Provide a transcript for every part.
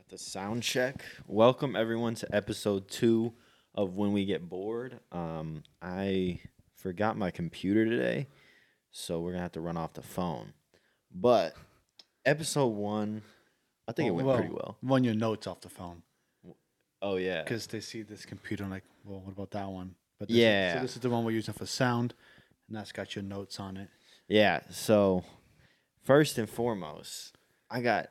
The sound check. Welcome everyone to episode 2 of When We Get Bored. I forgot my computer today, so we're gonna have to run off the phone. But episode 1, I think it went pretty well. Run your notes off the phone Oh yeah, because they see this computer and like, well, what about that one? But Yeah. so this is the one we're using for sound, and that's got your notes on it. yeah. So first and foremost, I got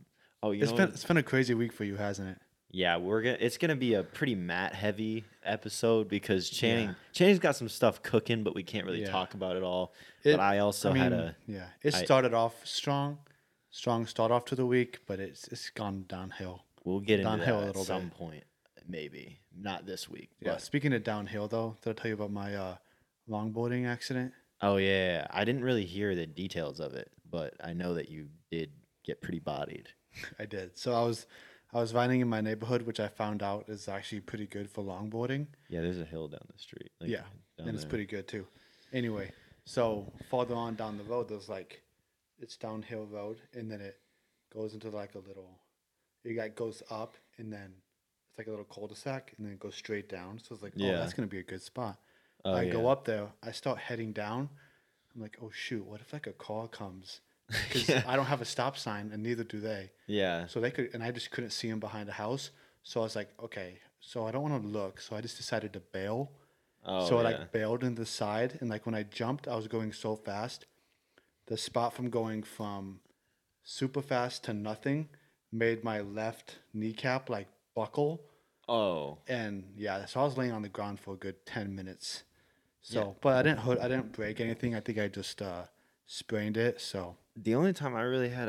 It's been a crazy week for you, hasn't it? Yeah, it's gonna be a pretty Matt heavy episode because Yeah. Channing's got some stuff cooking, but we can't really Yeah. talk about it all. It- But I also had a It I- started off strong start off to the week, but it's gone downhill. we'll get into downhill that a at little some bit. point, maybe not this week. Yeah. But Speaking of downhill, though, did I tell you about my longboarding accident? oh yeah, I didn't really hear the details of it, but I know that you did get pretty bodied. I did. So I was riding in my neighborhood, which I found out is actually pretty good for longboarding. Yeah, there's a hill down the street. Yeah, down and it's there. pretty good too. Anyway, so farther on down the road, there's like, it's downhill road, and then it goes into like a little, goes up, and then it's like a little cul-de-sac, and then it goes straight down. So it's like, Yeah. oh, that's gonna be a good spot. Oh, I yeah. go up there, I start heading down. I'm like, oh shoot, what if like a car comes? Because Yeah. I don't have a stop sign, and neither do they. Yeah, So they could, and I just couldn't see him behind the house. So I was like, okay, so I don't want to look. So I just decided to bail. oh So I yeah. like bailed into the side, and like when I jumped, I was going so fast. The spot from going from super fast to nothing made my left kneecap like buckle, Oh and yeah, so I was laying on the ground for a good 10 minutes. So, Yeah. but I didn't break anything. I think I just sprained it. So the only time I really had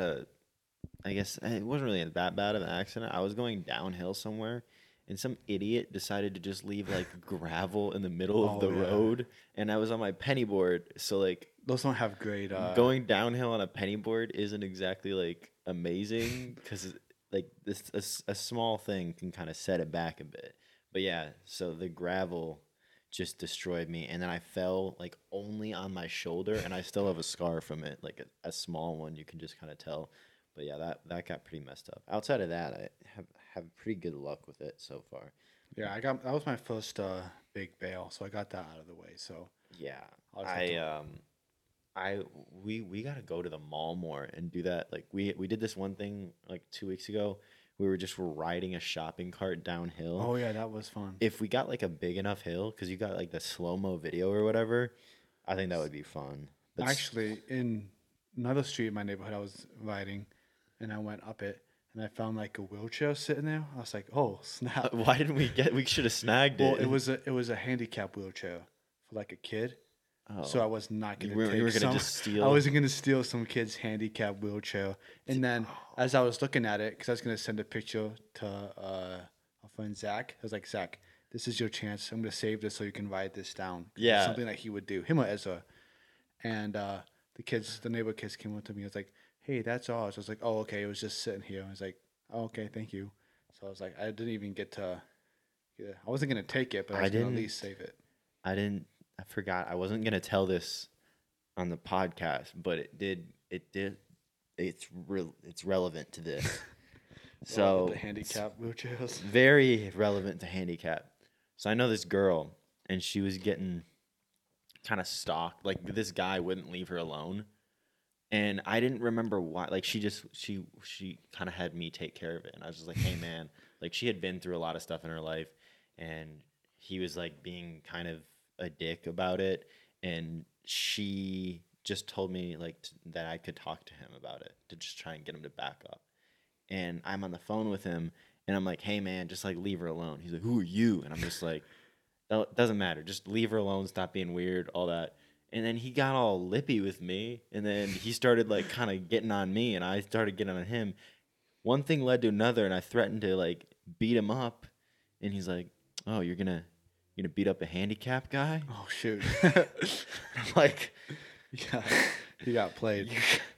I guess it wasn't really that bad of an accident. I was going downhill somewhere, and some idiot decided to just leave like gravel in the middle of Oh, the yeah. road, and I was on my penny board. So like those don't have great. going downhill on a penny board isn't exactly like amazing because like a small thing can kind of set it back a bit. But yeah, so the gravel just destroyed me, and then I fell like only on my shoulder, and I still have a scar from it, like a small one. You can just kind of tell. But yeah, that got pretty messed up. Outside of that, I have pretty good luck with it so far. Yeah, that was my first big bail, so I got that out of the way. So Yeah, I'll just have we gotta go to the mall more and do that. Like we did this one thing like 2 weeks ago. We were just riding a shopping cart downhill. oh yeah, that was fun. If we got like a big enough hill, because you got like the slow mo video or whatever, I think that would be fun. But Actually, in another street in my neighborhood, I was riding, and I went up it, and I found like a wheelchair sitting there. I was like, oh snap! why didn't we get? We should have snagged Well, it. it was a handicap wheelchair for like a kid. Oh. So I was not You gonna weren't- take you were gonna some. just steal? I wasn't gonna steal some kid's handicap wheelchair. And then as I was looking at it, because I was gonna send a picture to our friend Zach, I was like, Zach, this is your chance. I'm gonna save this so you can write this down. 'Cause it's Yeah. something that he would do, him or Ezra. And the neighbor kids came up to me. I was like, hey, that's ours. I was like, oh, okay. It was just sitting here. I was like, oh, okay, thank you. So I was like, I didn't even get to. Yeah, I wasn't gonna take it, but I was gonna at didn't- least save it. I forgot. I wasn't gonna tell this on the podcast, but it did. It's relevant to this. So the handicap wheelchairs. very relevant to handicap. So I know this girl, and she was getting kind of stalked. Like this guy wouldn't leave her alone, and I didn't remember why. Like she kind of had me take care of it, and I was just like, hey man, like she had been through a lot of stuff in her life, and he was like being kind of a dick about it, and she just told me like that I could talk to him about it to just try and get him to back up. And I'm on the phone with him, and I'm like, hey man, just like leave her alone. He's like, who are you? And I'm just like, no, it doesn't matter, just leave her alone, stop being weird, all that. And then he got all lippy with me, and then he started like kind of getting on me, and I started getting on him. One thing led to another, and I threatened to like beat him up, and he's like, oh, you're gonna beat up a handicapped guy? Oh shoot! I'm like, Yeah, he got played.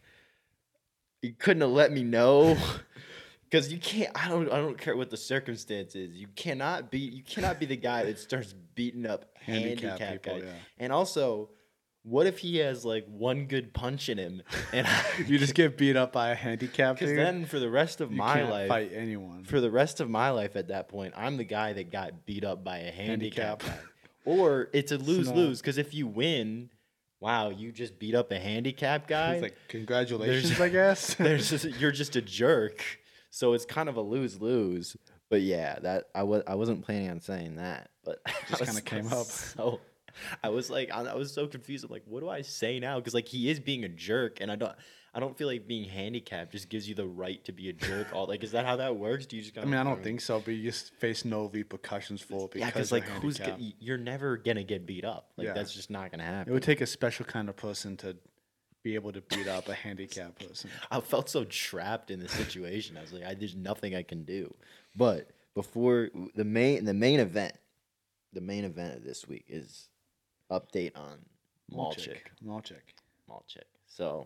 you couldn't have let me know. Because you can't. I don't care what the circumstance is. You cannot be the guy that starts beating up handicapped people. guys. Yeah. And also, what if he has like one good punch in him, and You just get beat up by a handicap because dude. then for the rest of You my can't life, fight anyone. for the rest of my life at that point, I'm the guy that got beat up by a handicap Handicap. guy. Or it's a lose not- lose because if you win, wow, you just beat up a handicap guy. It's like, congratulations, There's- I guess. You're just a jerk. So it's kind of a lose lose. But yeah, that I wasn't planning on saying that, but Just kinda came up. So I was like, I was so confused. I'm like, what do I say now? Because like he is being a jerk, and I don't feel like being handicapped just gives you the right to be a jerk. All like, is that how that works? Do you just? I mean, I don't think so, but you just face no repercussions for it Yeah, because because like handicapped. you're never gonna get beat up. Like Yeah. that's just not gonna happen. It would take a special kind of person to be able to beat up a handicapped person. I felt so trapped in the situation. I was like, there's nothing I can do. But before the main event of this week is update on Malchik. Malchik. So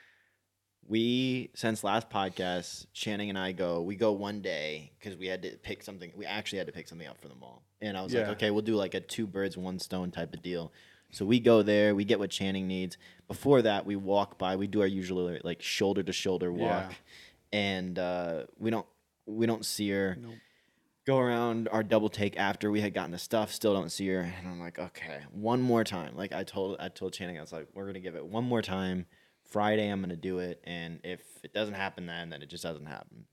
since last podcast, Channing and I we go one day because we had to pick something. We actually had to pick something up for the mall, and I was like, Yeah. okay, we'll do like a 2 birds 1 stone type of deal. So we go there, we get what Channing needs. Before that, we walk by. We do our usual like shoulder to shoulder walk, and we don't see her. Nope. Go around our double take after we had gotten the stuff. Still don't see her, and I'm like, okay, one more time. Like I told Channing, I was like, we're gonna give it one more time. Friday, I'm gonna do it, and if it doesn't happen then it just doesn't happen.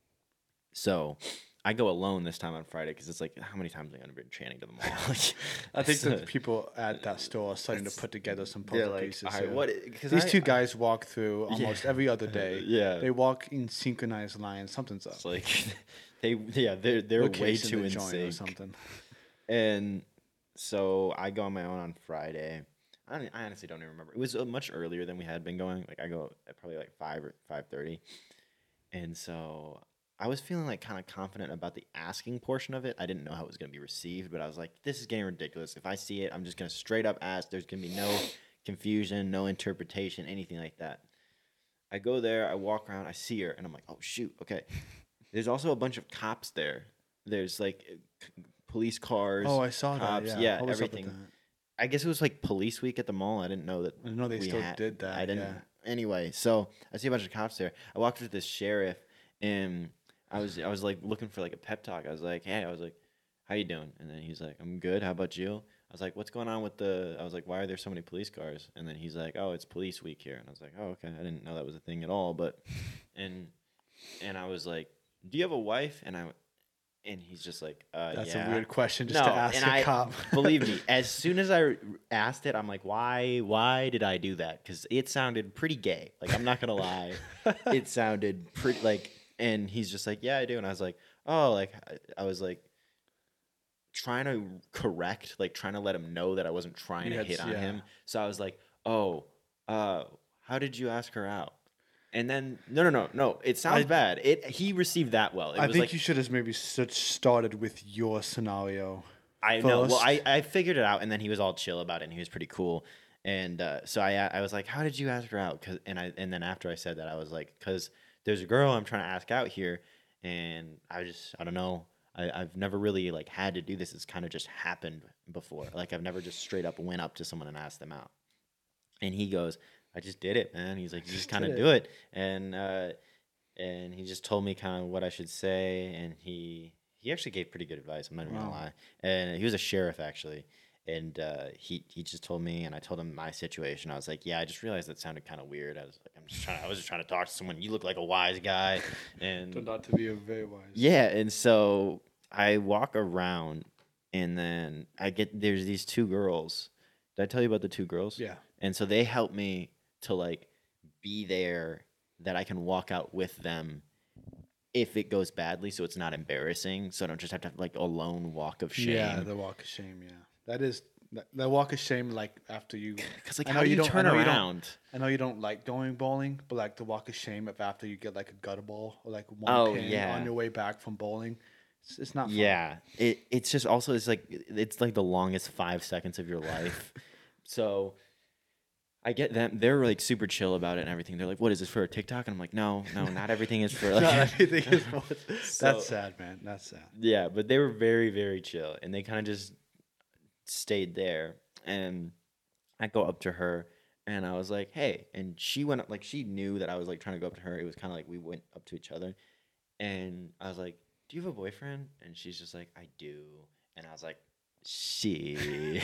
So I go alone this time on Friday because it's like, how many times am I gonna bring Channing to the mall? I think So- that people at that store are starting to put together some they're puzzle like, pieces. all right, here. what? Because These two guys walk through almost every other day. Yeah. They walk in synchronized lines. Something's up. It's like they're way Location too to in join or sync. something. And so I go on my own on Friday. I honestly don't even remember. It was much earlier than we had been going. Like I go at probably like 5 or 5:30, and so I was feeling like kind of confident about the asking portion of it. I didn't know how it was going to be received, but I was like, this is getting ridiculous. If I see it, I'm just going to straight up ask. There's going to be no confusion, no interpretation, anything like that. I go there, I walk around, I see her, and I'm like, oh shoot, okay. There's also a bunch of cops there. There's like police cars. Oh, I saw cops, that. yeah, What was up with everything. that? I guess it was like police week at the mall. I didn't know that. I know they we still had- did that. I didn't. Yeah. Anyway, so I see a bunch of cops there. I walked with this sheriff, and I was like looking for like a pep talk. I was like, hey, how you doing? And then he's like, I'm good. How about you? I was like, what's going on with I was like, why are there so many police cars? And then he's like, oh, it's police week here. And I was like, oh, okay. I didn't know that was a thing at all. But, and I was like, do you have a wife? And he's just like, That's yeah. a weird question just to ask and a cop. Believe me, as soon as I asked it, I'm like, why did I do that? Because it sounded pretty gay. Like, I'm not gonna lie, it sounded pretty like. And he's just like, yeah, I do. And I was like, oh, like I was like trying to correct, like trying to let him know that I wasn't trying to hit on him. So I was like, oh, how did you ask her out? And then no, it sounds bad. He received that well. It I was think like, you should have maybe started with your scenario. I know. Well, first. I figured it out, and then he was all chill about it, and he was pretty cool. And so I was like, "How did you ask her out?" And then after I said that, I was like, "Cause there's a girl I'm trying to ask out here, and I don't know. I've never really like had to do this. It's kind of just happened before. Like I've never just straight up went up to someone and asked them out." And he goes, I just did it, man. He's like, you just kind of do it. And he just told me kind of what I should say. And he actually gave pretty good advice. I'm not even gonna lie. And he was a sheriff actually. And he just told me, and I told him my situation. I was like, yeah, I just realized that sounded kind of weird. I was just trying to talk to someone. You look like a wise guy. And Turned out to be a very wise. yeah, and so I walk around, and then there's these 2 girls. Did I tell you about the 2 girls? Yeah. And so they help me to like be there that I can walk out with them if it goes badly, so it's not embarrassing. So I don't just have to have like a lone walk of shame. Yeah, the walk of shame. Yeah, that is the walk of shame. Like after you, Because like, I how know do you you don't- turn I know you don't- around? I know you don't like going bowling, but like the walk of shame if after you get like a gutter ball or like one Oh, pin yeah. on your way back from bowling, it's not fun. Yeah, it's just also it's like the longest 5 seconds of your life. So I get them; they're like super chill about it and everything. They're like, "What is this for a TikTok?" And I'm like, "No, not everything is for like." Not everything is So- that's sad, man. That's sad. Yeah, but they were very, very chill, and they kind of just stayed there. And I go up to her, And I was like, hey. And she went up, like, she knew that I was like trying to go up to her. It was kind of like we went up to each other. And I was like, do you have a boyfriend? And she's just like, I do. And I was like, she.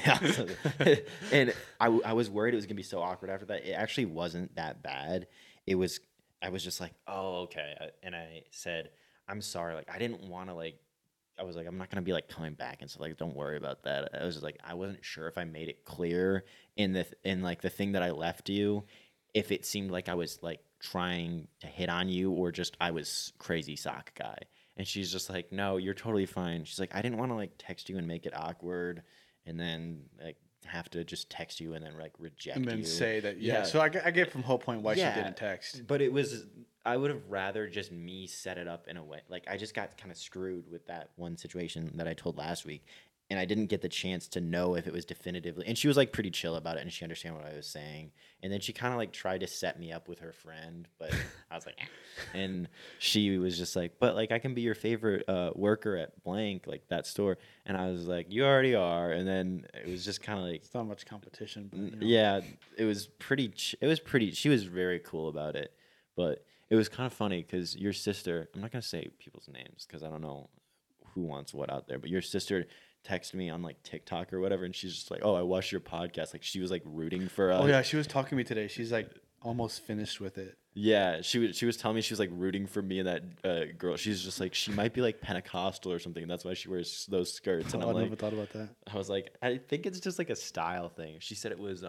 And I was worried it was going to be so awkward after that. It actually wasn't that bad. It was, I was just like, oh, okay. And I said, I'm sorry. Like, I didn't want to, like, I was like, I'm not gonna be like coming back and so like, don't worry about that. I was just like, I wasn't sure if I made it clear in like the thing that I left you, if it seemed like I was like trying to hit on you or just I was crazy sock guy. And she's just like, no, you're totally fine. She's like, I didn't want to like text you and make it awkward, and then like have to just text you and then like reject And then you. say that, yeah. Yeah. So I get from whole point why Yeah. she didn't text. But it was, I would have rather just me set it up in a way. Like, I just got kind of screwed with that one situation that I told last week. And I didn't get the chance to know if it was definitively. And she was like pretty chill about it and she understood what I was saying. And then she kind of like tried to set me up with her friend. But I was like, eh. And she was just like, but like, I can be your favorite worker at blank, like that store. And I was like, you already are. And then it was just kind of like, It's not much competition. But, you know. yeah, it was pretty. It was pretty. She was very cool about it, but it was kind of funny because your sister. I'm not gonna say people's names because I don't know who wants what out there. But your sister texted me on like TikTok or whatever, and she's just like, "Oh, I watched your podcast." Like she was like rooting for us. Oh yeah, she was talking to me today. She's like almost finished with it. Yeah, she was telling me she was like rooting for me and that girl. She's just like she might be like Pentecostal or something. That's why she wears those skirts. And Oh, I'm I like, never thought about that. I was like, I think it's just like a style thing. She said it was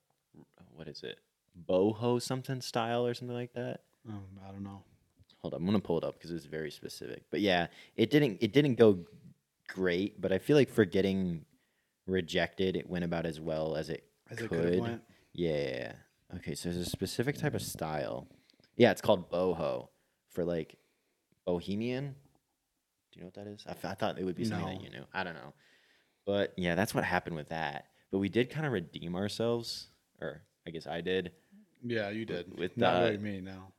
what is it? Boho something style or something like that. I don't know. Hold on, I'm gonna pull it up because it's very specific. But yeah, it didn't go great, but I feel like for getting rejected, it went about as well as it As could. it could have went. Yeah. Okay, so there's a specific type of style. Yeah, it's called boho for like bohemian. Do you know what that is? I thought it would be something No. that you knew. I don't know. But yeah, that's what happened with that. But we did kind of redeem ourselves, or I guess I did, Yeah, you did. with Not really me, no.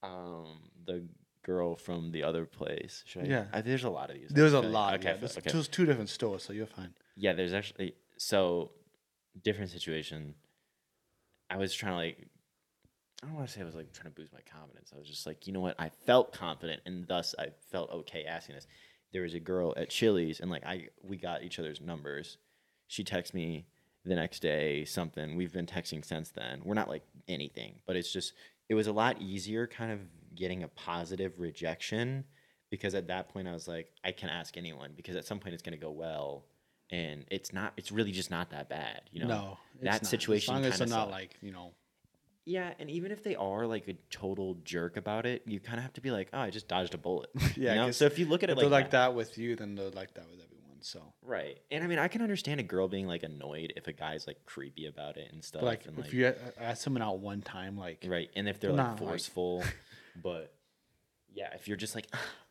the girl from the other place. Should I? Yeah. There's a lot of these. There's I a feel like. lot. Okay, Yeah, there's okay. just two different stores, so you're fine. Yeah, there's actually so different situation. I was trying to like I don't want to say I was like trying to boost my confidence. I was just like, you know what? I felt confident and thus I felt okay asking this. There was a girl at Chili's and like we got each other's numbers. She texted me the next day something. We've been texting since then. We're not like anything, but it's just it was a lot easier kind of getting a positive rejection because at that point I was like, I can ask anyone because at some point it's going to go well and it's really just not that bad, you know. No, it's that not. situation As long as they're kinda not sucked. like, you know. Yeah, and even if they are like a total jerk about it, you kind of have to be like, oh, I just dodged a bullet. Yeah, you know? 'cause So if you look at it If they're like like that with you, then they're like that with everyone. So, right? And I mean, I can understand a girl being like annoyed if a guy's like creepy about it and stuff. but like and, if you ask someone out one time, like right, and if they're They're like not, like- forceful, but yeah, if you're just like,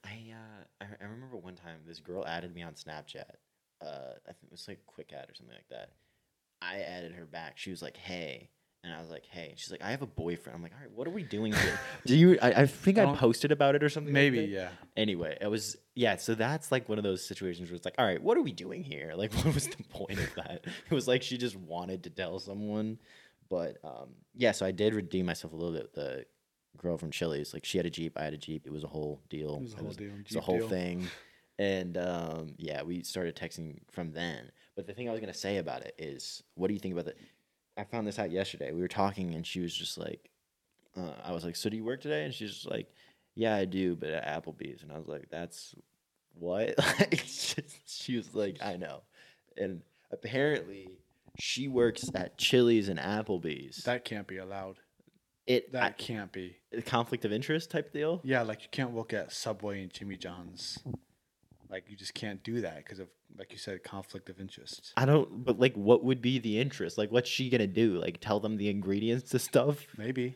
I remember one time this girl added me on Snapchat. I think it was like quick add or something like that. I added her back. She was like, "Hey," and I was like, "Hey." She's like, "I have a boyfriend." I'm like, "All right, what are we doing here?" Do you? I think I don't- posted about it or something. maybe, Like that. yeah. Anyway, it was yeah. So that's like one of those situations where it's like, "All right, what are we doing here?" Like, what was the point of that? It was like she just wanted to tell someone, but yeah. So I did redeem myself a little bit. With the girl from Chili's, like she had a Jeep, I had a Jeep. It was a whole deal. It was a whole deal. It's a Jeep whole deal. thing. And yeah, we started texting from then. But the thing I was gonna say about it is, what do you think about that? I found this out yesterday. We were talking, and she was just like, I was like, "So do you work today?" And she's just like, "Yeah, I do, but at Applebee's." And I was like, "That's what?" Like, she was like, "I know," and apparently she works at Chili's and Applebee's. That can't be allowed. That Can't be. conflict of interest type deal. Yeah, like you can't work at Subway and Jimmy John's. Like you just can't do that because of, like you said, conflict of interest. I don't, but like, what would be the interest? Like, what's she gonna do? Like, tell them the ingredients to stuff? Maybe,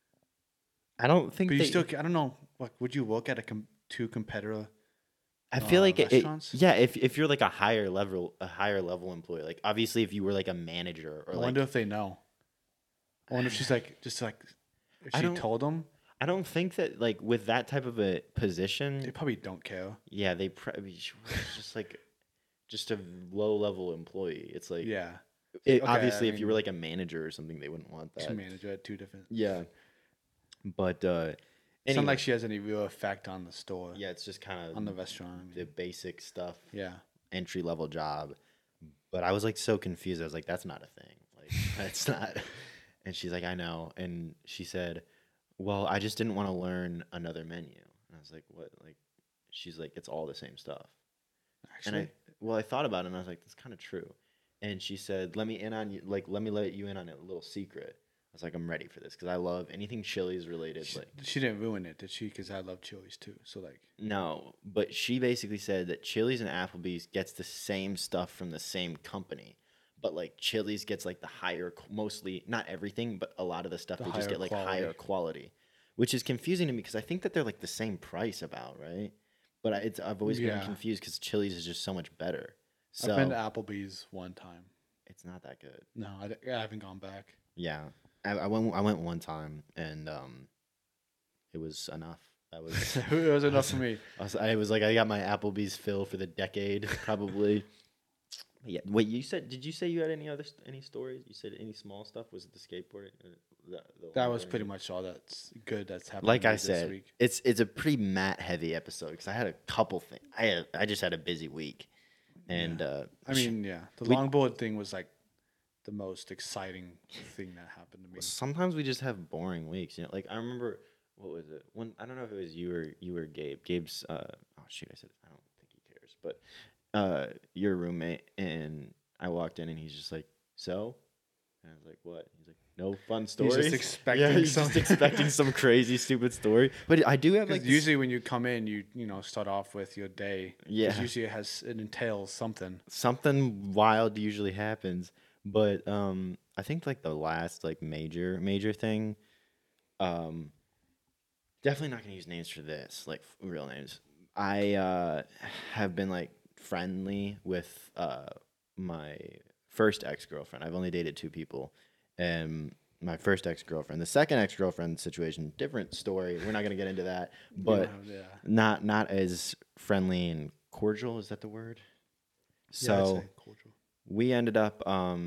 I don't think but you they. still. I don't know. Like, would you work at two competitor? I feel like restaurants? yeah. If you're like a higher level employee, like obviously if you were like a manager or I like, wonder if they know. I wonder if she's like just like if I she don't- told them. I don't think that like with that type of a position, They probably don't care. yeah, they probably just like just a low level employee. It's like Yeah, It, Okay, obviously, I if you were mean, like a manager or something, they wouldn't want two that. manager at two different. Yeah, but It's not anyway, like she has any real effect on the store, yeah, it's just kind on the of restaurant. I the mean, basic stuff, yeah. entry level job. But I was like so confused. I was like, that's not a thing. Like, that's not. And she's like, I know. And she said, well, I just didn't want to learn another menu. And I was like, what? Like, she's like, it's all the same stuff. And Actually, I thought about it and I was like, that's kind of true. And she said, let me in on you, like, let me let you in on a little secret. I was like, I'm ready for this because I love anything Chili's related. she, Like, she didn't ruin it, did she? Because I love Chili's too. So like, no, but she basically said that Chili's and Applebee's gets the same stuff from the same company. But like Chili's gets like the higher, mostly not everything, but a lot of the stuff the they just higher get like higher quality. quality, which is confusing to me because I think that they're like the same price about, right? But I've always been Yeah, confused because Chili's is just so much better. I've been to So Applebee's one time. it's not that good. No, I haven't gone back. Yeah, I went one time and it was enough. That was It was enough for me. I was like I got my Applebee's fill for the decade probably. Yeah. Wait, did you say you had any stories? You said any small stuff? Was it the skateboarding? That was pretty much all that's good that's happened Like to me I this said, week. it's a pretty Matt heavy episode because I had a couple things. I just had a busy week, and Yeah. I mean, yeah, the we- longboard thing was like the most exciting thing that happened to me. sometimes we just have boring weeks. You know, like I remember what was it? When I don't know if it was you or Gabe. Gabe's oh shoot, I said I don't think he cares, but your roommate, and I walked in and he's just like, so, and I was like, what? He's like, no fun stories. He's just expecting he's just expecting some crazy stupid story. But I do have like usually when you come in, you start off with your day. 'Cause Yeah. usually it entails something. something wild usually happens. But I think like the last like major thing, um, definitely not gonna use names for this, like real names. I have been like friendly with my first ex girlfriend. I've only dated two people, and my first ex girlfriend. The second ex girlfriend situation, different story. We're not gonna get into that, but Yeah. not as friendly and cordial. Is that the word? Yeah, I'd So say cordial. we ended up.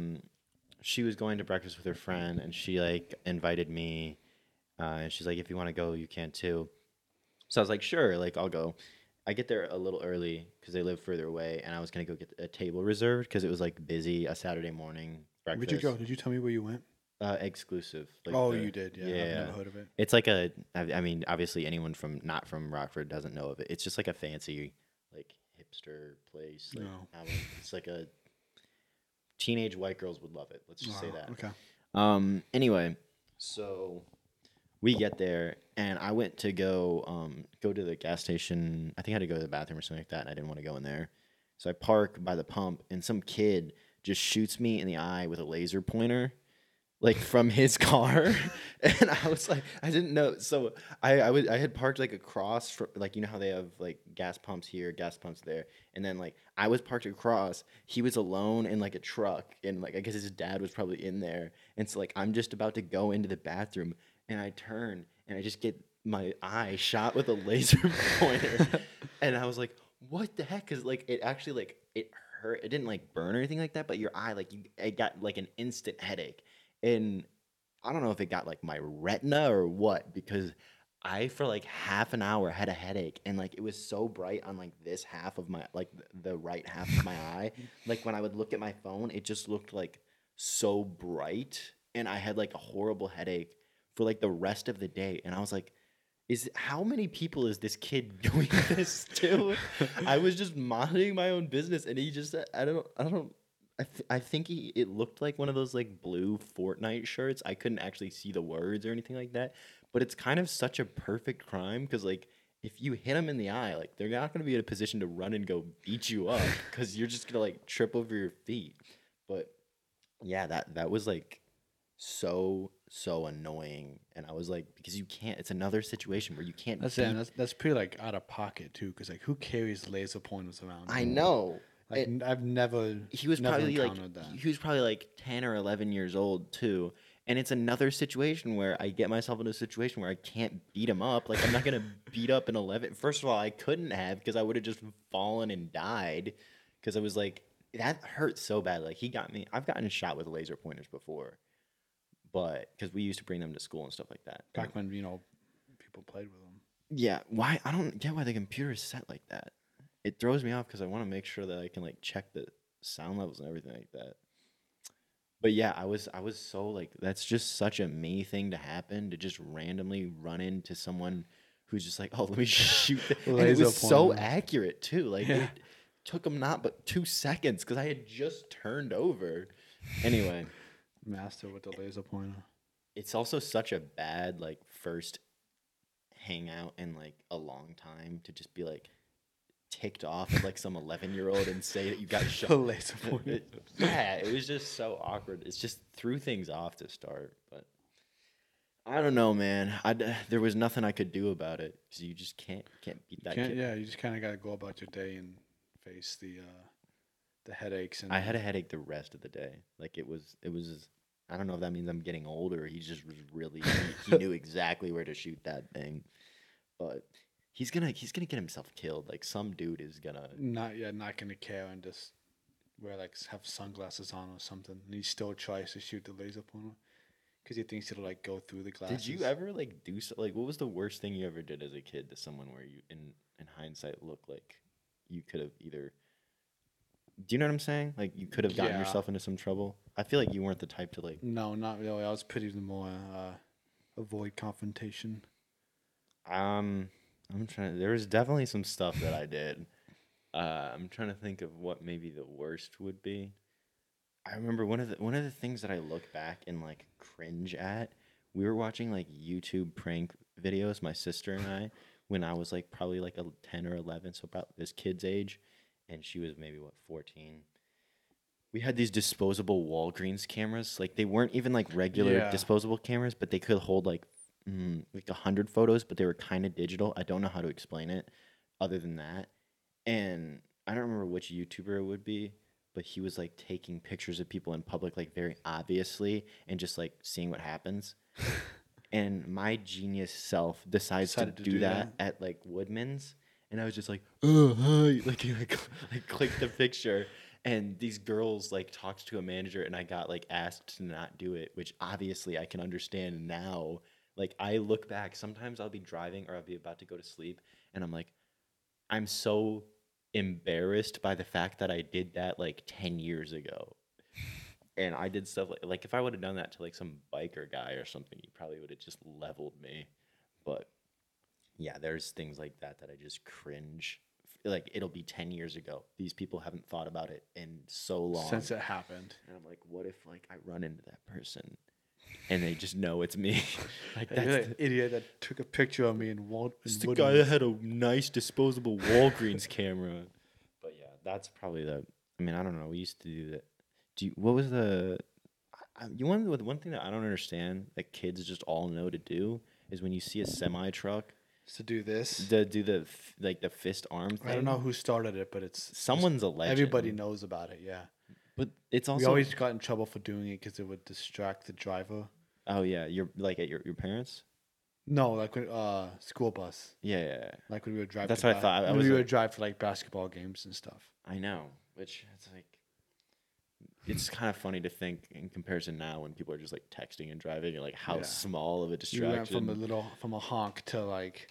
She was going to breakfast with her friend, and she like invited me, and she's like, "If you want to go, you can too." So I was like, "Sure, like I'll go." I get there a little early because they live further away, and I was gonna go get a table reserved because it was like busy a Saturday morning breakfast. Where'd you go? Did you tell me where you went? Exclusive. Like Oh, you did. Yeah, I've yeah. never heard of it. It's like I mean, obviously anyone from not from Rockford doesn't know of it. It's just like a fancy, like hipster place. Like, No. it's like a teenage white girls would love it. Let's just say Wow, that. Okay. Anyway, so we get there, and I went to go to the gas station. I think I had to go to the bathroom or something like that, and I didn't want to go in there. So I park by the pump, and some kid just shoots me in the eye with a laser pointer, like from his car. And I was like, I didn't know. So I had parked like across from, like, you know how they have like gas pumps here, gas pumps there, and then like I was parked across. He was alone in like a truck, and like I guess his dad was probably in there. And so like I'm just about to go into the bathroom, and I turn and I just get my eye shot with a laser pointer, and I was like, what the heck? Because like it actually like it hurt. It didn't like burn or anything like that, but your eye like it got like an instant headache. And I don't know if it got like my retina or what, because I for like half an hour had a headache, and like it was so bright on like this half of my like the right half of my eye. Like when I would look at my phone, it just looked like so bright, and I had like a horrible headache for like the rest of the day. And I was like, is how many people is this kid doing this to? I was just minding my own business, and he just said, I don't. I think it looked like one of those like blue Fortnite shirts. I couldn't actually see the words or anything like that, but it's kind of such a perfect crime because like if you hit them in the eye, like they're not gonna be in a position to run and go beat you up because you're just gonna like trip over your feet. But yeah, that was like so annoying, and I was like, because you can't. It's another situation where you can't. That's beat- it. That's pretty like out of pocket too, because like who carries laser pointers around? I know. Like I've never. He was never probably like encountered that. he was probably like 10 or 11 years old too, and it's another situation where I get myself into a situation where I can't beat him up. Like I'm not gonna beat up an 11. First of all, I couldn't have because I would have just fallen and died because I was like that hurt so bad. Like he got me. I've gotten shot with laser pointers before, but because we used to bring them to school and stuff like that. Back when people played with them. Yeah, why? I don't get why the computer is set like that. It throws me off because I want to make sure that I can like check the sound levels and everything like that. But yeah, I was so like that's just such a me thing to happen to just randomly run into someone who's just like, oh, let me shoot, and it Laser was so pointer. accurate too. Like Yeah. it took them not but 2 seconds because I had just turned over. Anyway, Master with the laser pointer. it's also such a bad like first hangout in like a long time to just be like ticked off at like some 11-year-old and say that you got The shot. laser pointer. Yeah, it was just so awkward. It's just threw things off to start, but I don't know, man. There was nothing I could do about it because you just can't beat that kid. Yeah, you just kind of got to go about your day and face the headaches. And I had a headache the rest of the day. Like it was. I don't know if that means I'm getting old or he just was really. He knew exactly where to shoot that thing, but he's gonna get himself killed. Like some dude is gonna. not gonna care and just wear like have sunglasses on or something. And he still tries to shoot the laser pointer because he thinks it'll like go through the glasses. Did you ever like do so? Like, what was the worst thing you ever did as a kid to someone where you, in hindsight, look like you could have either. Do you know what I'm saying? Like, you could have gotten Yeah. yourself into some trouble. I feel like you weren't the type to like. No, not really. I was pretty more avoid confrontation. I'm trying. There was definitely some stuff that I did. I'm trying to think of what maybe the worst would be. I remember one of the things that I look back and like cringe at. We were watching like YouTube prank videos, my sister and I, when I was like probably like 10 or 11, so about this kid's age, and she was maybe what 14. We had these disposable Walgreens cameras. Like they weren't even like regular Yeah. disposable cameras, but they could hold like 100 photos, but they were kind of digital. I don't know how to explain it other than that. And I don't remember which YouTuber it would be, but he was like taking pictures of people in public, like very obviously, and just like seeing what happens. And my genius self decided to do that at like Woodman's, and I was just like, oh hi, like click the picture, and these girls like talked to a manager, and I got like asked to not do it, which obviously I can understand now. Like I look back, sometimes I'll be driving or I'll be about to go to sleep, and I'm like, I'm so embarrassed by the fact that I did that like 10 years ago. And I did stuff like if I would have done that to like some biker guy or something, he probably would have just leveled me. But yeah, there's things like that that I just cringe. Like it'll be 10 years ago. These people haven't thought about it in so long. Since it happened. And I'm like, what if like I run into that person and they just know it's me? Like You're that's that idiot that took a picture of me in Walt. it's the guy that had a nice disposable Walgreens camera. But yeah, that's probably the. I mean, I don't know. We used to do that. What was the? You want the one thing that I don't understand that kids just all know to do is when you see a semi truck to do this. do the like the fist arm thing. I don't know who started it, but it's Someone's a legend. everybody knows about it. Yeah, But it's also we always got in trouble for doing it because it would distract the driver. Oh yeah, you're like at your parents. No, like when school bus. Yeah, yeah, yeah. Like when we would drive. That's to what I thought. I when was we like- would drive for like basketball games and stuff. I know, which it's like. It's kind of funny to think in comparison now when people are just like texting and driving and like how Yeah. small of a We distraction. went from a honk to like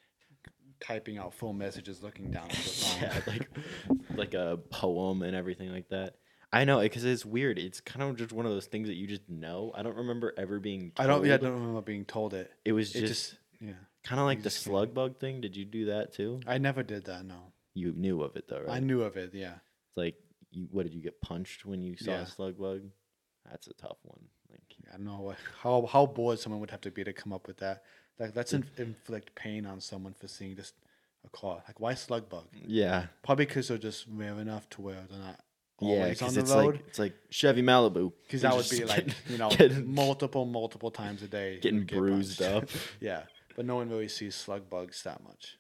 typing out full messages, looking down at the phone. Yeah, like a poem and everything like that. I know because it's weird. It's kind of just one of those things that you just know. I don't remember ever being. Told. I don't remember being told it. It was It just yeah. kind of like you the just slug bug thing. Did you do that too? I never did that. No, You knew of it though, right? I knew of it. Yeah. It's like what did you get punched when you saw Yeah. a slug bug? That's a tough one. Like I don't know how bored someone would have to be to come up with that. Like let's inflict pain on someone for seeing just a claw. Like why slug bug? yeah, Probably because they're just rare enough to where they're not yeah. always on Because the road. it's like Chevy Malibu. Because You're that would just be like getting- multiple times a day. you getting would get bruised punched. up. Yeah, but no one really sees slug bugs that much.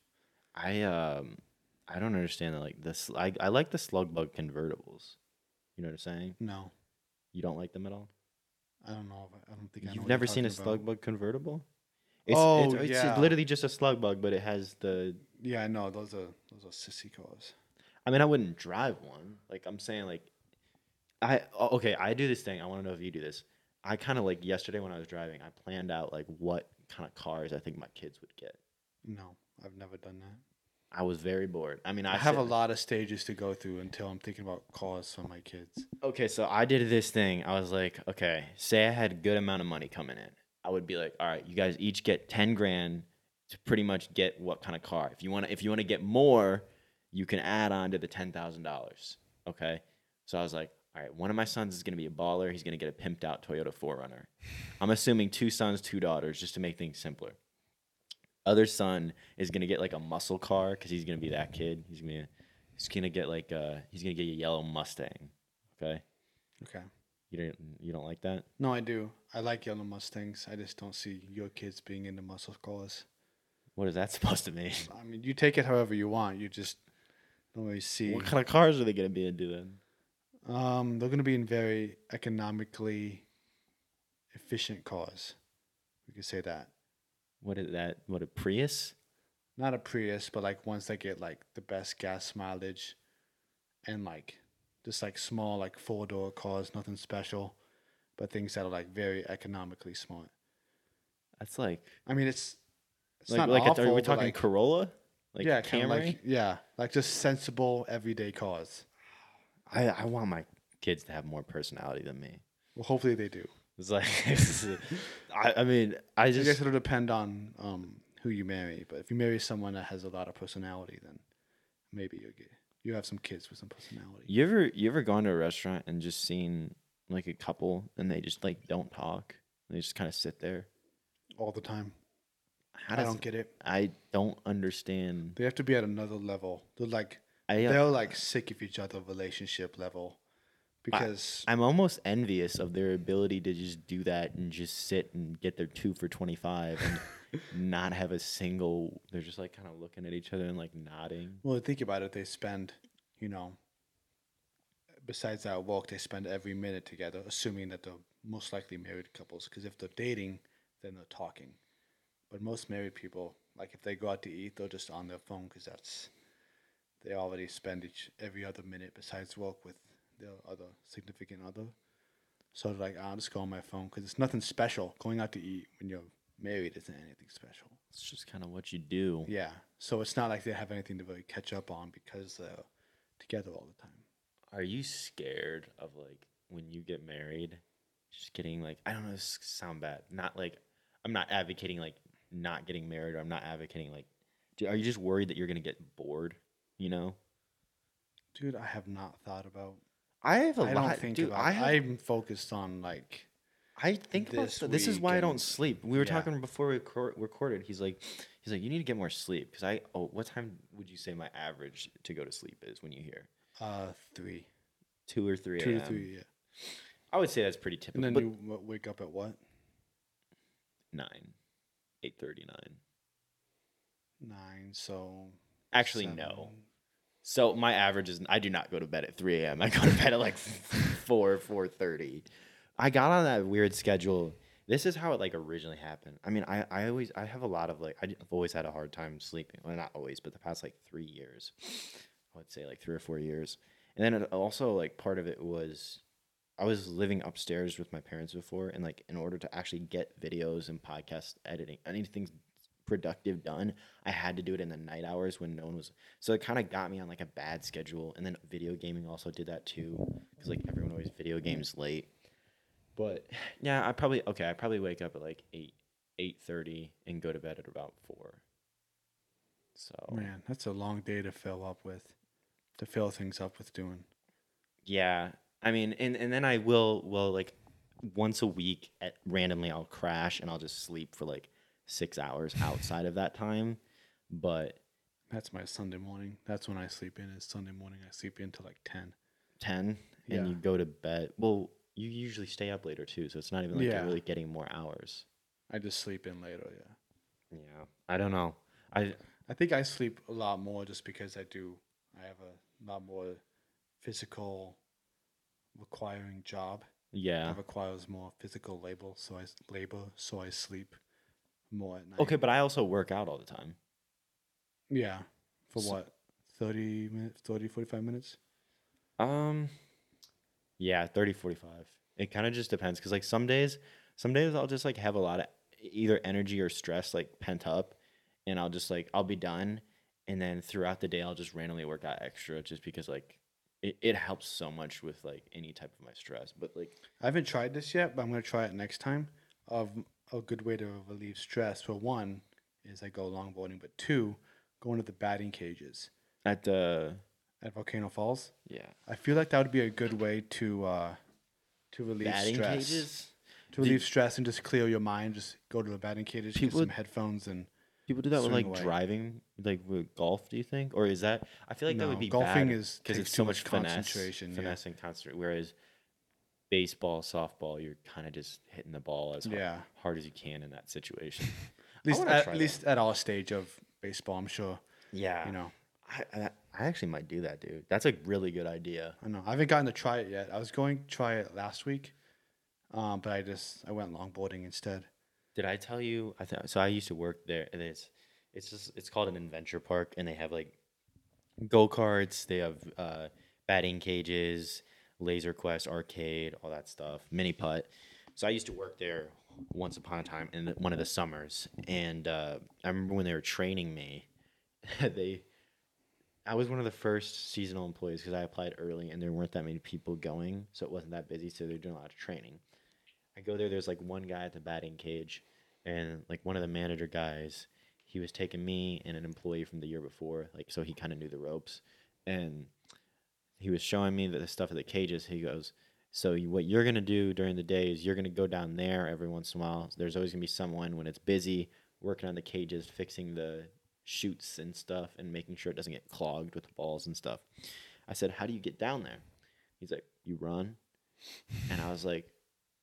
I don't understand that. Like this, I like the slug bug convertibles. You know what I'm saying? No, You don't like them at all. I don't know. I don't think I know You've what never you're seen a talking slug about. bug convertible? It's Yeah. literally just a slug bug, but it has the. Yeah, I know. Those are sissy cars. I mean, I wouldn't drive one. Like I'm saying, like Okay, I do this thing. I want to know if you do this. I kind of like yesterday when I was driving, I planned out like what kind of cars I think my kids would get. No, I've never done that. I was very bored. I mean, I have a lot of stages to go through until I'm thinking about cars for my kids. Okay, so I did this thing. I was like, okay, say I had a good amount of money coming in. I would be like, all right, you guys each get 10 grand to pretty much get what kind of car. If you want to get more, you can add on to the $10,000. Okay? So I was like, all right, one of my sons is going to be a baller. He's going to get a pimped out Toyota 4Runner. I'm assuming 2 sons, 2 daughters just to make things simpler. Other son is going to get like a muscle car cuz he's going to be that kid. He's going to get like he's going to get a yellow Mustang. Okay? Okay. You don't like that? No, I do. I like yellow Mustangs. I just don't see your kids being into muscle cars. What is that supposed to mean? I mean, you take it however you want. You just don't really see. What kind of cars are they going to be into then? They're going to be in very economically efficient cars. We could say that. What is that? What, a Prius? Not a Prius, but like ones that get like the best gas mileage and like just like small like 4-door cars, nothing special, but things that are like very economically smart. That's like I mean, it's like not like awful. are we but, talking like, Corolla? Like yeah, kind of Camry? like just sensible everyday cars. I want my kids to have more personality than me. Well, hopefully they do. It's like I mean I I guess just it'll depend on who you marry, but if you marry someone that has a lot of personality, then maybe you have some kids with some personality. you ever gone to a restaurant and just seen like a couple and they just like don't talk? They just kind of sit there. All the time. How I does don't get it. I don't understand. They have to be at another level. I They're like sick of each other relationship level because I'm almost envious of their ability to just do that and just sit and get their 2 for 25 and not have a single. They're just like kind of looking at each other and like nodding. well, think about it. They spend, you know, besides that walk, they spend every minute together, assuming that they're most likely married couples. Because if they're dating, then they're talking. But most married people, like if they go out to eat, they're just on their phone because they already spend every other minute besides walk with their other significant other. So they're like, I'll just go on my phone because it's nothing special. Going out to eat when you're married isn't anything special. It's just kind of what you do. Yeah. So it's not like they have anything to really catch up on because they're together all the time. Are you scared of like when you get married, just getting like I don't know, this sound bad. Not like I'm not advocating like not getting married or I'm not advocating like are you just worried that you're gonna get bored? You know? Dude, I have not thought about. I have a I lot. don't think Dude, about. I'm focused on like. I think about this this is why I week don't and- sleep. We were yeah. talking before we recorded. He's like, you need to get more sleep because what time would you say my average to go to sleep is when you hear 3, 2 or 3 2 a.m. to 3, yeah. I would say that's pretty And typical. then But you wake up at what? 9, 8:39. 9. So. Actually, 7. no. So my average is I do not go to bed at 3 a.m. I go to bed at like 4:30. I got on that weird schedule. This is how it like originally happened. I mean, I have a lot of like I've always had a hard time sleeping. Well, not always, but the past like 3 years. I would say like 3 or 4 years. And then it also like part of it was I was living upstairs with my parents before, and like in order to actually get videos and podcast editing, anything productive done, I had to do it in the night hours when no one was. So it kind of got me on like a bad schedule. And then video gaming also did that too, because like everyone always video games late. But yeah, I probably wake up at like 8:30 and go to bed at about 4. So Man, that's a long day to fill things up with doing. yeah, I mean, and then I will like once a week randomly I'll crash and I'll just sleep for like 6 hours outside of that time. But That's my Sunday morning. That's when I sleep in. Is Sunday morning. I sleep in till like 10. 10 Yeah. and you go to bed. Well, you usually stay up later too, so it's not even like Yeah. you're really getting more hours. I just sleep in later. Yeah. Yeah, I don't know. I think I sleep a lot more just because I have a lot more physical requiring job. Yeah. It requires more physical labor, so I sleep more at night. Okay, but I also work out all the time. Yeah. For So- what? 30 minutes, 45 minutes? Yeah, 30, 45. It kind of just depends because like some days I'll just like have a lot of either energy or stress like pent up, and I'll just like I'll be done, and then throughout the day I'll just randomly work out extra just because like it helps so much with like any type of my stress. But like I haven't tried this yet, but I'm gonna try it next time. Of a good way to relieve stress. For one, is I go longboarding, but two, going to the batting cages at the at Volcano Falls. yeah I feel like that would be a good way to relieve batting stress. cages, To do relieve stress and just clear your mind. Just go to the batting cages, get people some headphones, and people do that with swing like away. driving, like with golf, do you think? Or is that I feel like that would No, be golfing bad is because takes it's too so much much concentration. Yeah, finesse and concentration. Whereas baseball, softball, you're kind of just hitting the ball as yeah. hard as you can in that situation. At I least want to at, try at that. least at our stage of baseball, I'm sure. Yeah. You know, I actually might do that, dude. That's a really good idea. I know I haven't gotten to try it yet. I was going to try it last week, but I went longboarding instead. Did I tell you? So. I used to work there, and it's called an adventure park, and they have like go karts. They have batting cages, laser quest, arcade, all that stuff, mini putt. So I used to work there once upon a time in one of the summers, and I remember when they were training me, they I was one of the first seasonal employees because I applied early, and there weren't that many people going, so it wasn't that busy. So they're doing a lot of training. I go there. There's like one guy at the batting cage, and like one of the manager guys, he was taking me and an employee from the year before, like so he kind of knew the ropes, and he was showing me the stuff at the cages. He goes, "So what you're gonna do during the day is you're gonna go down there every once in a while. There's always gonna be someone when it's busy working on the cages, fixing the chutes and stuff, and making sure it doesn't get clogged with balls and stuff." I said, "How do you get down there?" He's like, "You run," and I was like,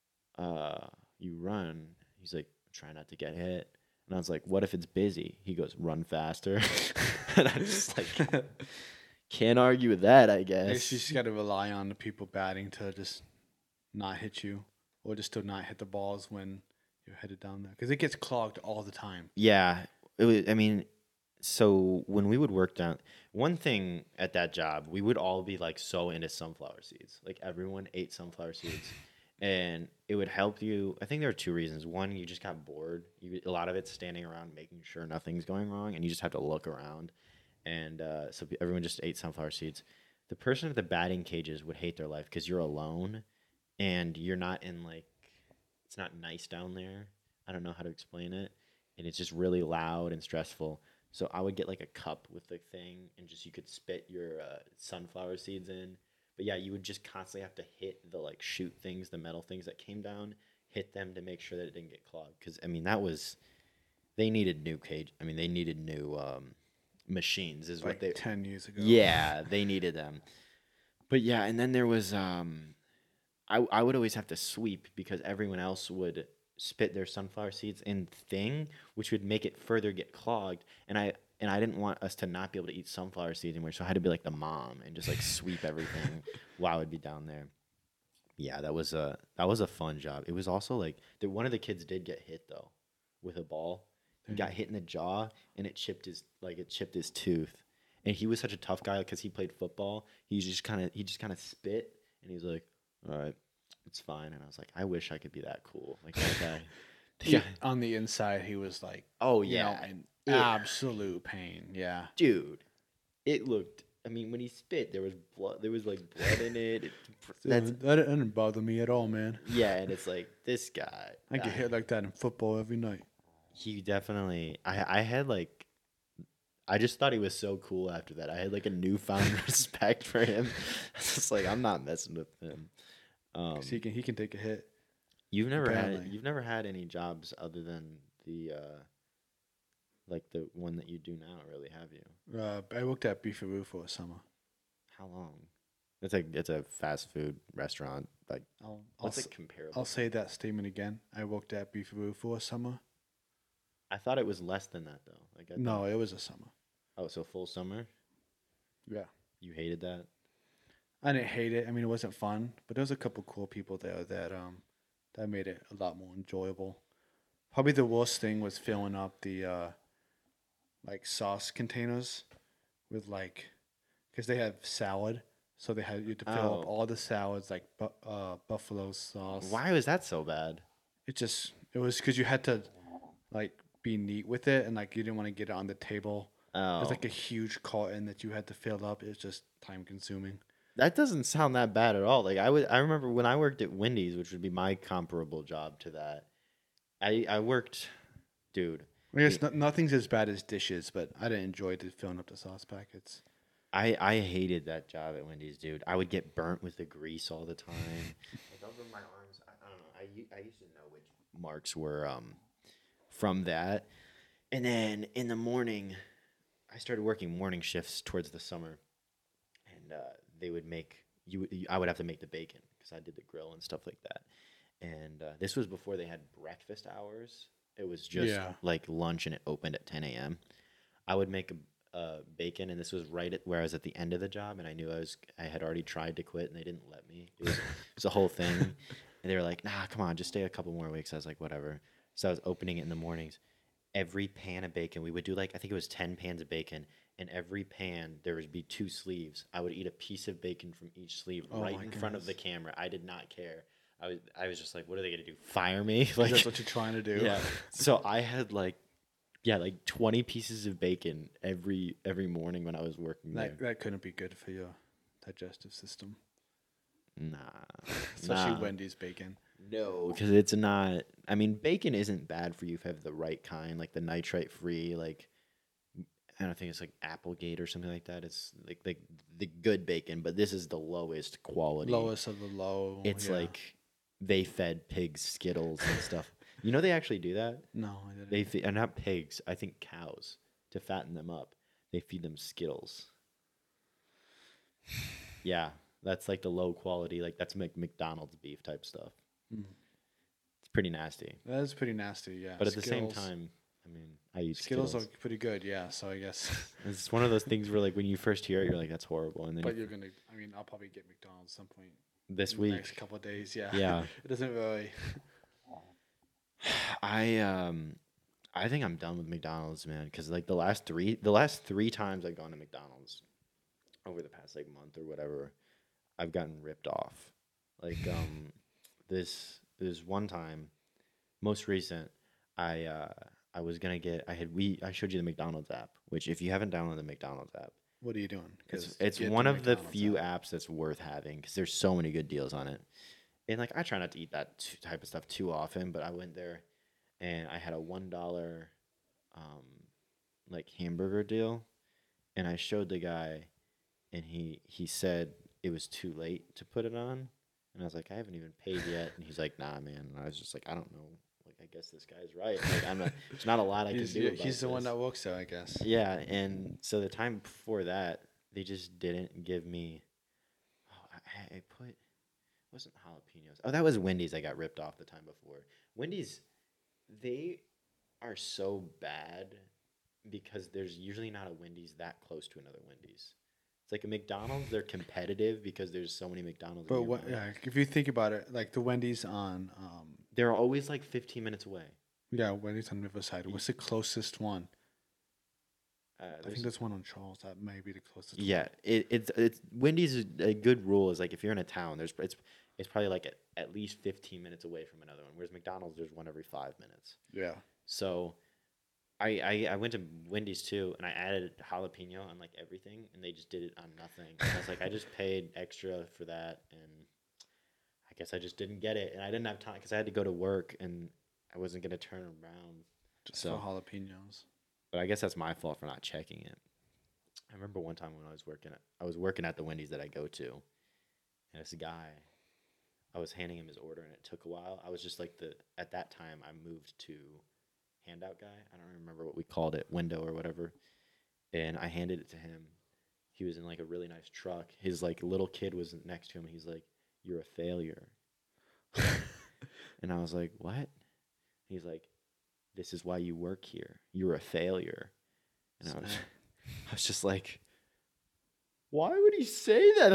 "You run?" He's like, "Try not to get hit." And I was like, "What if it's busy?" He goes, "Run faster." And I just like can't argue with that, I I guess you guess. just got to rely on the people batting to just not hit you, or just to not hit the balls when you're headed down there, because it gets clogged all the time. Yeah, it was, I mean, so when we would work down, one thing at that job, we would all be like so into sunflower seeds. Like everyone ate sunflower seeds, and it would help you. I think there are two reasons. One, you just got bored. A lot of it's standing around making sure nothing's going wrong, and you just have to look around. And so everyone just ate sunflower seeds. The person at the batting cages would hate their life because you're alone, and you're not in like it's not nice down there. I don't know how to explain it, and it's just really loud and stressful. So I would get like a cup with the thing, and just you could spit your sunflower seeds in. But yeah, you would just constantly have to hit the like shoot things, the metal things that came down, hit them to make sure that it didn't get clogged. Because I mean, that was they needed new cage. I mean, they needed new machines, is what Like they. 10 years ago. Yeah, they needed them. But yeah, and then there was I would always have to sweep because everyone else would spit their sunflower seeds in thing, which would make it further get clogged. And I didn't want us to not be able to eat sunflower seeds anymore, so I had to be like the mom and just like sweep everything while I would be down there. Yeah, that was a fun job. It was also like one of the kids did get hit though with a ball. He got hit in the jaw and it chipped his tooth. And he was such a tough guy because he played football. He just kind of spit and he was like, "All right, it's fine." And I was like, "I wish I could be that cool like that guy." Yeah. On the inside, he was like, Oh you know, yeah. in It absolute pain. Yeah. dude. It looked. I mean, when he spit, there was blood. There was like blood in it. That's That didn't bother me at all, man. yeah, and it's like this guy. I get hit like that in football every night. He definitely. I had like. I just thought he was so cool after that. I had like a newfound respect for him. It's just like I'm not messing with him. 'Cause he can take a hit. You've Apparently. never had any jobs other than the like the one that you do now, really, have you? I worked at Beefaroo for a summer. How long? It's a fast food restaurant. Like I'll what's s- it comparable? I'll say that statement again. I worked at Beefaroo for a summer. I thought it was less than that though. Like I No, thought. it was a summer. Oh, so full summer? Yeah. You hated that? I didn't hate it. I mean, it wasn't fun, but there was a couple cool people there that made it a lot more enjoyable. Probably the worst thing was filling up the like sauce containers with like, because they have salad, So they had you to fill up Oh. all the salads like buffalo sauce. Why was that so bad? It was because you had to like be neat with it and like you didn't want to get it on the table. It was Oh, like a huge carton that you had to fill up. It was just time consuming. that doesn't sound that bad at all. Like I remember when I worked at Wendy's, which would be my comparable job to that. I worked, dude. I guess nothing's as bad as dishes, but I didn't enjoy filling up the sauce packets. I hated that job at Wendy's, dude. I would get burnt with the grease all the time. Like over my arms. I don't know. I used to know which marks were from that. And then in the morning, I started working morning shifts towards the summer, and they would make I would have to make the bacon because I did the grill and stuff like that. And this was before they had breakfast hours. It was just like lunch, and it opened at 10 a.m. I would make a bacon, and this was right at where I was at the end of the job, and I knew I had already tried to quit, and they didn't let me. It was a whole thing, and they were like, "Nah, come on, just stay a couple more weeks." I was like, "Whatever." So I was opening it in the mornings. Every pan of bacon, we would do like I think it was 10 pans of bacon, and every pan there would be 2 sleeves. I would eat a piece of bacon from each sleeve right in front of the camera. I did not care. I was just like, what are they gonna do? Fire me? Like That's what you're trying to do. yeah. So I had like 20 pieces of bacon every morning when I was working there. That couldn't be good for your digestive system, Nah. especially Nah. Wendy's bacon. No, because it's not. I mean, bacon isn't bad for you if you have the right kind, like the nitrite free, like I don't think it's like Applegate or something like that. It's like the good bacon, but this is the lowest quality. Lowest of the low. It's yeah. like they fed pigs Skittles and stuff. You know they actually do that. No, I didn't. They feed, and not pigs. I think cows to fatten them up. They feed them Skittles. Yeah, that's like the low quality. Like that's McDonald's beef type stuff. Mm. It's pretty nasty. That is pretty nasty, yeah. But at the same Skittles- time, I mean, I eat Skittles Skittles. are pretty good, yeah. So I guess. It's one of those things where like when you first hear it, you're like, "That's horrible," and then But you're gonna. I mean, I'll probably get McDonald's some point this in the week, next couple of days. Yeah. Yeah. It doesn't really. I think I'm done with McDonald's, man. Because like the last three times I've gone to McDonald's over the past like month or whatever, I've gotten ripped off. Like this one time, most recent, I was gonna get I showed you the McDonald's app, which if you haven't downloaded the McDonald's app, What are you doing? it's one of the few apps that's worth having because there's so many good deals on it. And like I try not to eat that type of stuff too often, but I went there and I had a $1 like hamburger deal, and I showed the guy, and he said it was too late to put it on, and I was like, I haven't even paid yet, and he's like, Nah, man. And I was just like, I don't know. Like I guess this guy's right. Like there's not a lot I can do. About He's the one this. that works there, I guess. Yeah, and so the time before that, they just didn't give me. Oh, I put. It wasn't jalapenos. Oh, that was Wendy's. I got ripped off the time before. Wendy's, they are so bad because there's usually not a Wendy's that close to another Wendy's. It's like a McDonald's. They're competitive because there's so many McDonald's. But nearby. if you think about it, like the Wendy's on, They're always like 15 minutes away. Wendy's on Riverside. What's the closest one? I think there's one on Charles. That may be the closest. Yeah, it's Wendy's is a good rule is like if you're in a town, it's probably like at least 15 minutes away from another one. Whereas McDonald's, there's one every 5 minutes. Yeah. So, I went to Wendy's too, and I added jalapeno on like everything, and they just did it on nothing. And I was like, I just paid extra for that, and I guess I just didn't get it, and I didn't have time because I had to go to work, and I wasn't gonna turn around. Just for jalapenos. But I guess that's my fault for not checking it. I remember one time when I was working at the Wendy's that I go to, and this guy, I was handing him his order, and it took a while. I was just like at that time I moved to handout guy. I don't remember what we called it, window or whatever. And I handed it to him. He was in like a really nice truck. His like little kid was next to him. He's like, "You're a failure." And I was like, "What?" He's like, "This is why you work here. You're a failure." And I was just like, why would he say that?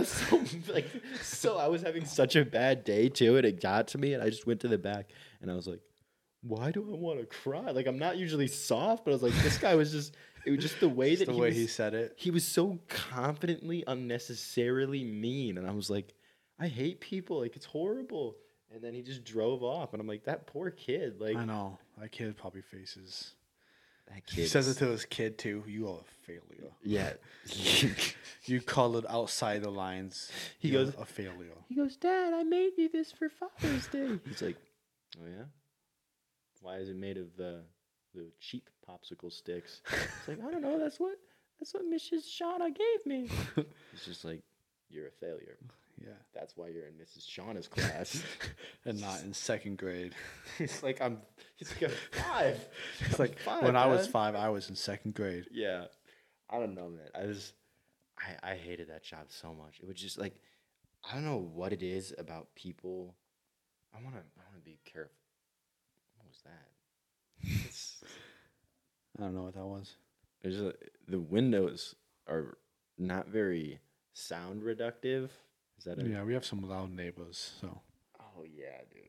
So I was having such a bad day too, and it got to me, and I just went to the back, and I was like, why do I want to cry? Like I'm not usually soft, but I was like, this guy was just It was just the way Just that the way he said it. he was so confidently, unnecessarily mean, and I was like, I hate people. Like it's horrible. And then he just drove off, and I'm like, that poor kid. Like I know. That kid probably faces. that He kid. says it to his kid too. You are a failure. Yeah. You call it outside the lines. He You're goes- a failure. He goes, Dad, I made you this for Father's Day. He's like, oh yeah? Why is it made of the cheap popsicle sticks? It's like, I don't know. That's what Mrs. Shauna gave me. He's just like, you're a failure. Yeah. That's why you're in Mrs. Shauna's class. And not in second grade. He's like, he's like, I'm 5. It's like Five, when I was Dad. 5, I was in second grade. Yeah. I don't know, man. I hated that job so much. It was just like, I don't know what it is about people. I wanna be careful. What was that? It's, I don't know what that was. there's the windows are not very sound reductive. Is that it? Yeah, we have some loud neighbors, so. Oh yeah, dude.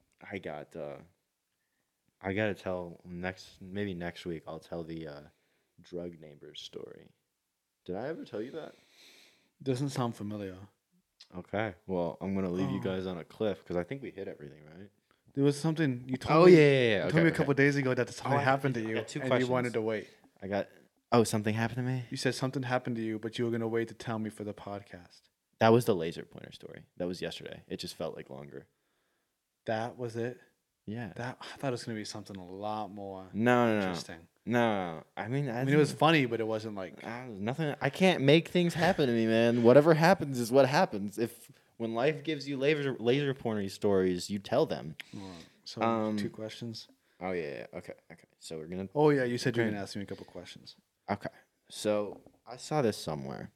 I gotta tell maybe next week I'll tell the drug neighbors story. Did I ever tell you that? Doesn't sound familiar. Okay. Well, I'm gonna leave you Oh. guys on a cliff because I think we hit everything, right? There was something you told Oh me. yeah. You told me a couple days ago that something I got happened two- to I you, got two and you questions. wanted to wait. I got. Something happened to me. You said something happened to you, but you were gonna wait to tell me for the podcast. That was the laser pointer story. That was yesterday. It just felt like longer. That was it. Yeah. That I thought it was gonna be something a lot more No. interesting. No. I mean, I mean, it was funny, but it wasn't like. nothing. I can't make things happen to me, man. Whatever happens is what happens. When life gives you laser pointer stories, you tell them. So 2 questions. Oh yeah. Okay. So we're gonna. Oh yeah, you said you were Okay. gonna ask me a couple questions. Okay. So I saw this somewhere.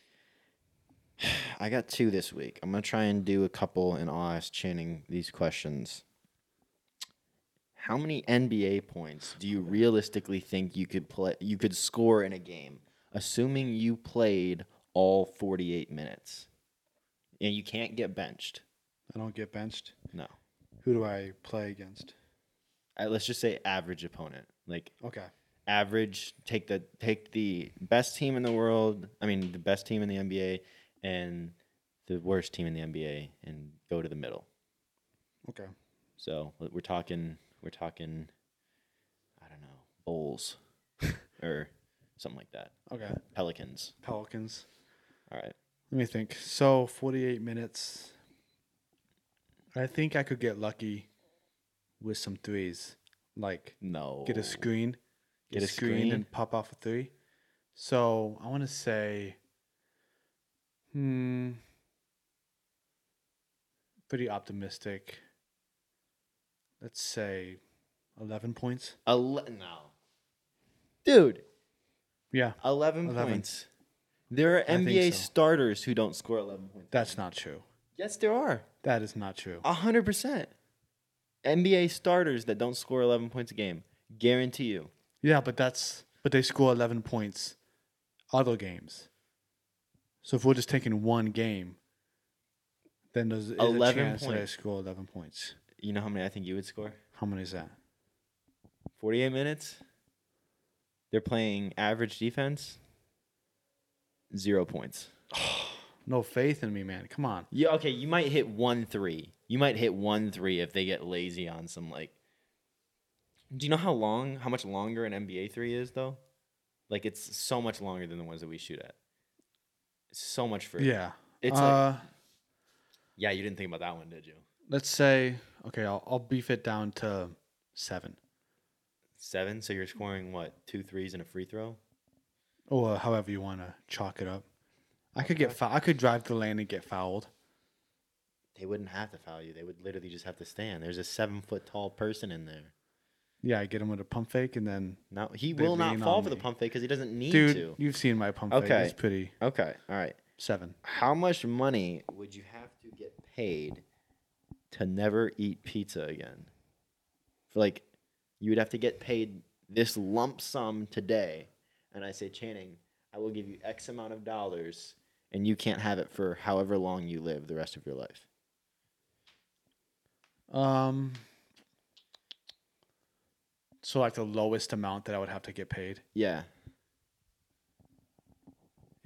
I got 2 this week. I'm gonna try and do a couple, and I'll ask Channing these questions. How many NBA points do you realistically think you could score in a game, assuming you played all 48 minutes? And you can't get benched. I don't get benched. No. Who do I play against? Let's just say average opponent. Like Okay. average, take the best team in the world, the best team in the NBA and the worst team in the NBA and go to the middle. Okay. So we're talking I don't know, Bulls or something like that. Okay. Pelicans. Pelicans. All right. Let me think. So 48 minutes. I think I could get lucky with some threes. Like No. get a screen. Get a screen? and pop off a 3. So I want to say pretty optimistic. Let's say 11 points. No. Dude, Yeah, 11 11. points. There are think NBA so. starters who don't score 11 points. that's not true. Yes, there are. That is not true. 100%. NBA starters that don't score 11 points a game. Guarantee you. Yeah, but they score 11 points other games. So if we're just taking one game, then there's 11 a chance that I points. score 11 points. You know how many I think you would score? How many is that? 48 minutes. They're playing average defense. 0 points. No faith in me, man. Come on. Yeah, okay, you might hit 1-3. You might hit 1-3 if they get lazy on some like. Do you know how much longer an NBA 3 is though? Like it's so much longer than the ones that we shoot at. It's so much further. Yeah. It's like, yeah, you didn't think about that one, did you? Let's say, okay, I'll beef it down to 7. 7, so you're scoring what, 2 threes and a free throw? Or however you want to chalk it up. I could get I could drive to the lane and get fouled. They wouldn't have to foul you. They would literally just have to stand. There's a 7-foot tall person in there. Yeah, I get him with a pump fake and then No, he They will not lean fall on for the me. pump fake because he doesn't need dude, to. you've seen my pump fake. Okay. It's pretty. Okay, all right. 7. How much money would you have to get paid to never eat pizza again? Like, you would have to get paid this lump sum today, and I say, Channing, I will give you X amount of dollars, and you can't have it for however long you live the rest of your life. So like the lowest amount that I would have to get paid. Yeah.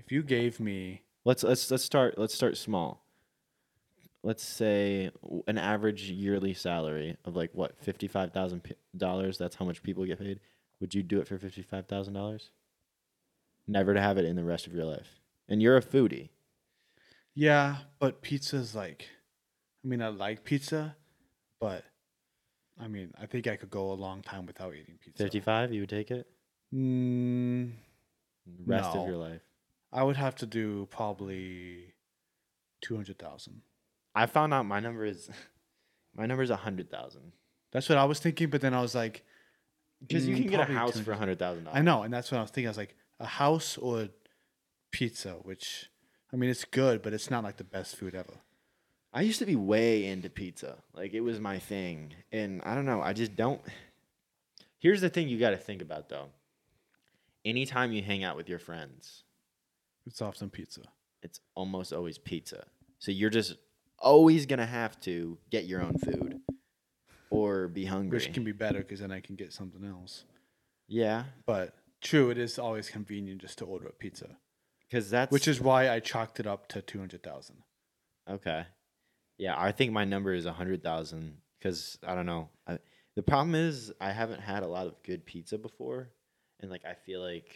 If you gave me, Let's start small. Let's say an average yearly salary of like what $55,000. That's how much people get paid. Would you do it for $55,000? Never to have it in the rest of your life. And you're a foodie. yeah, but pizza's like, I mean, I like pizza, but I mean, I think I could go a long time without eating pizza. 55, you would take it? Mm, Rest of no. your life. I would have to do probably 200,000. I found out my number is my number is 100,000. That's what I was thinking, but then I was like, Because you can get a probably house for 200. $100,000. I know, and that's what I was thinking. I was like, a house or pizza, which, I mean, it's good, but it's not like the best food ever. I used to be way into pizza. Like it was my thing. And I don't know, I just don't. Here's the thing you got to think about though. Anytime you hang out with your friends, It's often pizza. it's almost always pizza. So you're just always going to have to get your own food or be hungry. Which can be better because then I can get something else. Yeah, But true, it is always convenient just to order a pizza, cuz that's which is why I chalked it up to 200,000. okay. Yeah, I think my number is 100,000 cuz I don't know. The problem is I haven't had a lot of good pizza before and like I feel like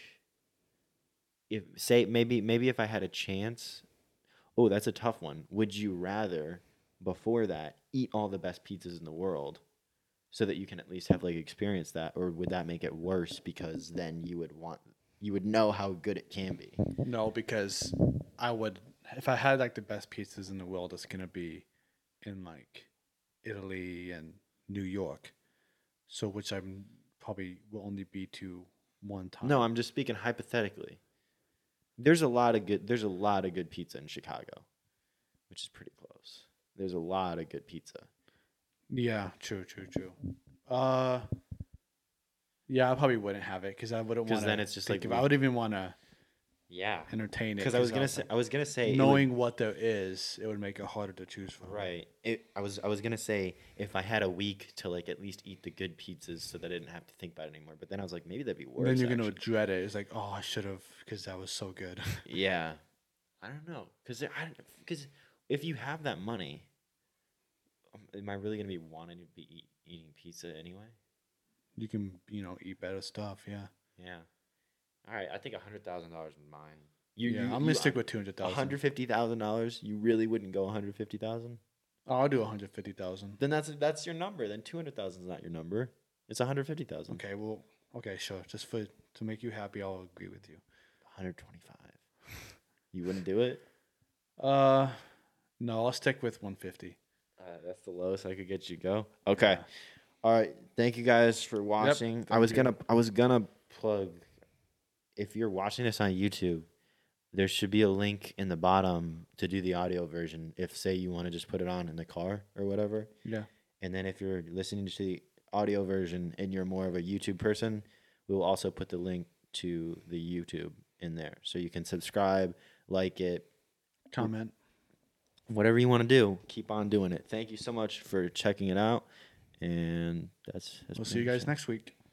if say maybe if I had a chance. Oh, that's a tough one. Would you rather before that eat all the best pizzas in the world so that you can at least have like experience that, or would that make it worse because then you would know how good it can be? No, because I would, if I had like the best pizzas in the world, it's gonna be in like Italy and New York. So which I'm probably will only be to one time. No, I'm just speaking hypothetically. There's a lot of good pizza in Chicago, which is pretty close. There's a lot of good pizza. Yeah, true. Yeah, I probably wouldn't have it because I wouldn't want Because to. then it's just like I would even want to yeah. entertain it. Because I was gonna say it would- knowing what there is, it would make it harder to choose from. right. I was gonna say if I had a week to like at least eat the good pizzas so that I didn't have to think about it anymore. But then I was like, maybe that'd be worse. Then you're gonna actually. dread it. It's like, oh, I should have because that was so good. Yeah, I don't know. Because if you have that money, am I really gonna be wanting to be eating pizza anyway? You can, eat better stuff. Yeah. Yeah. All right, I think $100,000 is mine. Yeah, I'm gonna stick with 200,000. $150,000. You really wouldn't go 150,000? Oh, I'll do 150,000. Then that's your number. Then 200,000 is not your number. It's 150,000. Okay, well, okay, sure. Just to make you happy, I'll agree with you. 125. You wouldn't do it? No, I'll stick with 150. That's the lowest I could get you. Go. Okay. Yeah. All right. Thank you guys for watching. I was gonna plug. If you're watching this on YouTube, there should be a link in the bottom to do the audio version. If say you want to just put it on in the car or whatever. Yeah. And then if you're listening to the audio version and you're more of a YouTube person, we will also put the link to the YouTube in there, so you can subscribe, like it, Comment. whatever you want to do. Keep on doing it. Thank you so much for checking it out, and that's We'll see you guys next week.